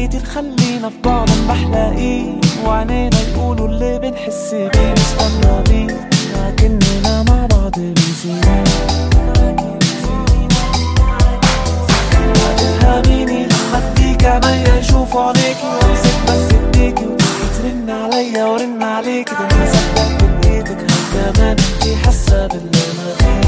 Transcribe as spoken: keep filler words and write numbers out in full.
حكيتي تخلينا في بعض بحلاقيه، وعنينا يقولوا اللي بنحس بيه مستغربين، لكننا مع بعض بنسينا. تفهميني لما اديك عينيا اشوف عينيكي، وامسك بس ايديكي وتيجي ترن عليا ورن عليكي، ده انا صدقت بايدك كمان انتي حاسة باللي انا فيه.